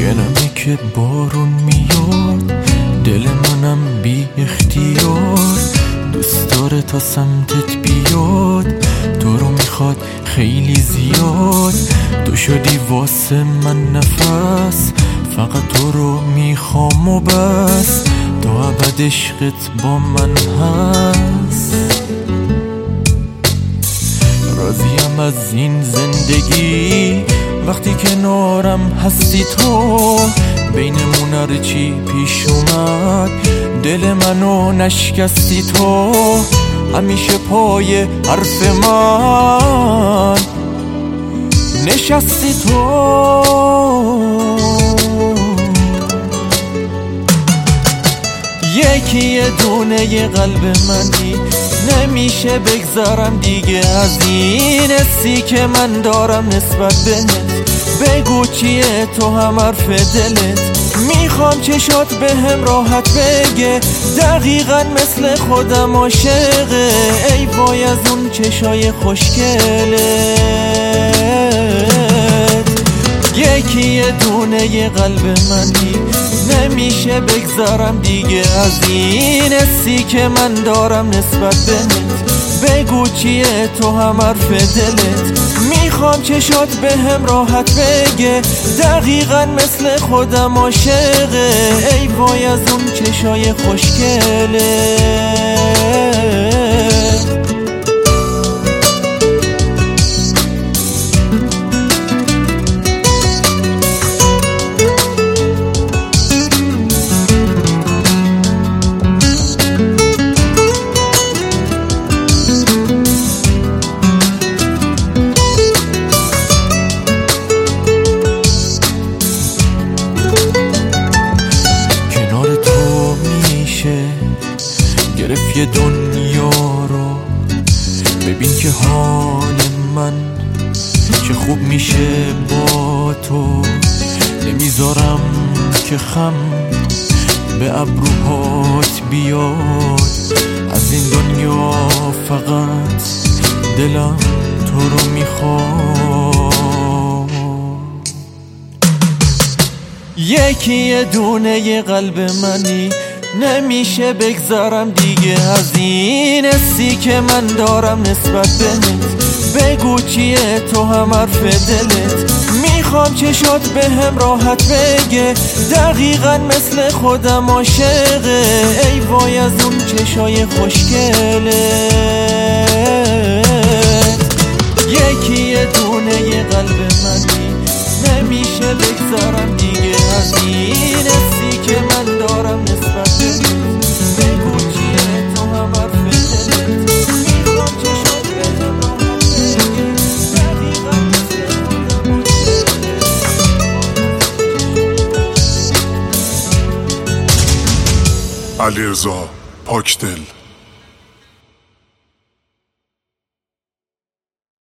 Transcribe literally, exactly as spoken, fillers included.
شنمه که بارون میاد، دل منم بی اختیار دوست داره تا سمتت بیاد. تو رو میخواد خیلی زیاد، تو شدی واسه من نفس، فقط تو رو میخوام و بس، تا ابد عشقت با من هست. راضیم از این زندگی وقتی کنارم هستی تو، بینمون هرچی پیش اومد دل منو نشکستی تو. همیشه پای حرف من نشستی تو. یکی یه دونه ی قلب منی، نمیشه بگذارم دیگه از این حسی که من دارم نسبت بهت. بگو چیه تو هم حرف دلت، میخوام چشات به هم راحت بگه، دقیقا مثل خودم عاشقه. ای وای از اون چشای خوشگلت. یکی یه دونه ی قلب منی، نمیشه بگذارم دیگه از این حسی که من دارم نسبت بهت. بگو چیه تو هم حرف دلت، میخوام چشات به هم راحت بگه، دقیقا مثل خودم عاشقه. ای وای از اون چشای خوشگلت. گرفت یه دنیا رو، ببین که حال من چه خوب میشه با تو. نمیذارم که خم به ابروهات بیاد، از این دنیا فقط دلم تو رو میخواد. یکی یه دونه ی قلب منی، نمیشه بگذارم دیگه از این حسی که من دارم نسبت بهت. بگو چیه تو هم حرف دلت، میخوام چشات به هم راحت بگه، دقیقا مثل خودم عاشقه. ای وای از اون چشای خوشگلت. یکی یه دونه ی قلب منی، نمیشه بگذارم دیگه از این حسی که من دارم نسبت بهت. بگو چیه تو هم حرف دلت، میخوام چشات به هم راحت بگه، دقیقا مثل خودم عاشقه. علیرضا پاکدل.